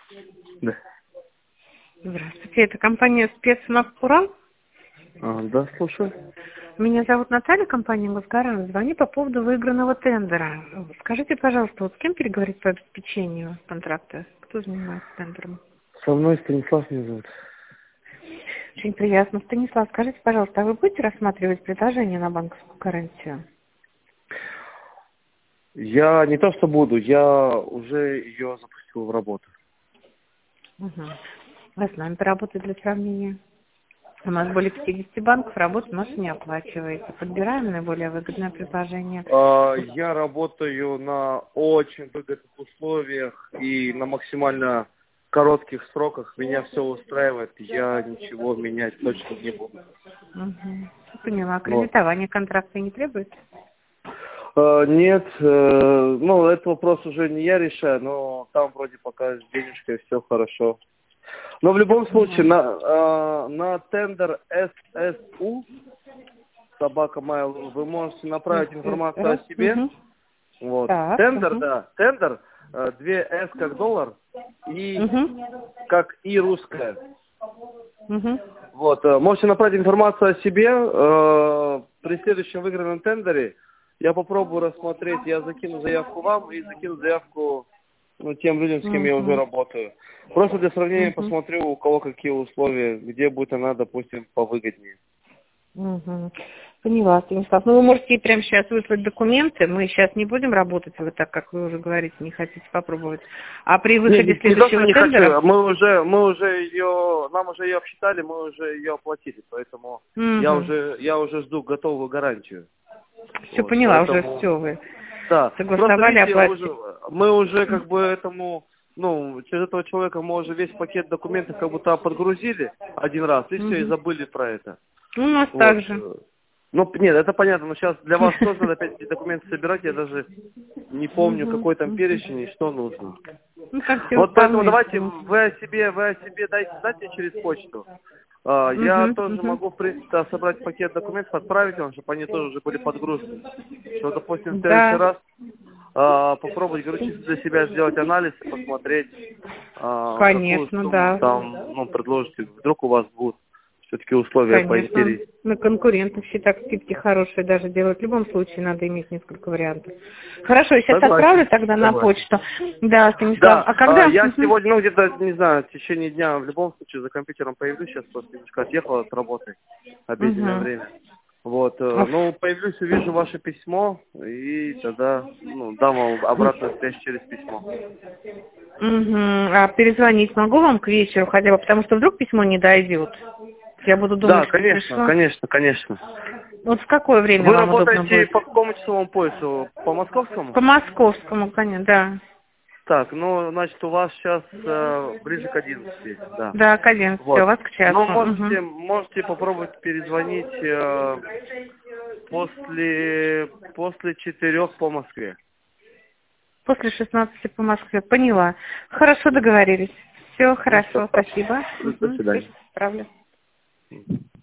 Да. Здравствуйте, это компания «Спецмаг Урал». Да, слушаю. Меня зовут Наталья, компания «Мосгарант». Звоню по поводу выигранного тендера. Скажите, пожалуйста, вот с кем переговорить по обеспечению контракта? Кто занимается тендером? Со мной Станислав меня зовут. Очень приятно. Станислав, скажите, пожалуйста, а вы будете рассматривать предложение на банковскую гарантию? Я не то что буду, я уже ее запустил в работу. Угу. Вы с нами поработаете для сравнения. У нас более 50 банков, работу нашу не оплачиваете. Подбираем наиболее выгодное предложение. Я работаю на очень выгодных условиях и на максимально коротких сроках. Меня все устраивает, я ничего менять точно не буду. Угу. Поняла. Вот. Кредитование контракта не требует? Нет, ну, этот вопрос уже не я решаю, но там вроде пока с денежкой все хорошо. Но в любом случае, на тендер ССУ, собака Mail, вы можете направить информацию о себе. Вот. Так. Тендер, да, тендер, 2 S как доллар, и как И русская. Вот, можете направить информацию о себе. При следующем выигранном тендере я попробую рассмотреть, я закину заявку вам и закину заявку тем людям, с кем я уже работаю. Просто для сравнения посмотрю, у кого какие условия, где будет она, допустим, повыгоднее. Поняла, Станислав. Ну, вы можете прямо сейчас выслать документы. Мы сейчас не будем работать, вы так, как вы уже говорите, не хотите попробовать. А при выходе следующего не тендера... хочу. Мы уже ее, нам уже ее обсчитали, мы уже ее оплатили, поэтому я уже жду готовую гарантию. Все Вот, поняла, поэтому, уже все вы да, согласовали, оплатили. мы уже как бы этому, через этого человека мы уже весь пакет документов как будто подгрузили один раз, и все, и забыли про это. У нас Вот. так же. Ну, нет, это понятно, но сейчас для вас тоже надо опять эти документы собирать, я даже не помню, какой там перечень и что нужно. Ну, как все Вот поэтому остальные. давайте вы о себе дайте через почту. Я тоже могу, в принципе, собрать пакет документов, отправить вам, чтобы они тоже уже были подгружены. Что, допустим, в следующий раз попробовать, короче, для себя сделать анализ, посмотреть, какую Конечно, сумму да. там предложите. Вдруг у вас будут все-таки условия Конечно. поинтереснее. На конкурентов считать скидки хорошие даже делать. В любом случае надо иметь несколько вариантов. Хорошо, я сейчас отправлю тогда на почту. Да, Станислав. Да, А когда? я сегодня, где-то, не знаю, в течение дня, в любом случае, за компьютером появлюсь, сейчас просто немножко отъехал от работы, обеденное время. Вот, появлюсь, увижу ваше письмо, и тогда, дам вам обратную связь через письмо. А перезвонить могу вам к вечеру хотя бы, потому что вдруг письмо не дойдет. Я буду думать, Да, конечно. Вот в какое время Вы вам удобно работаете будет? по какому часовому поясу? По московскому? По московскому, конечно, да. Так, значит, у вас сейчас ближе к 11, да. Да, к 11, у Вот. вас к часу. Можете попробовать перезвонить после 4 по Москве. После 16 по Москве. Поняла. Хорошо, договорились. Все хорошо, спасибо. До свидания. Отправлю.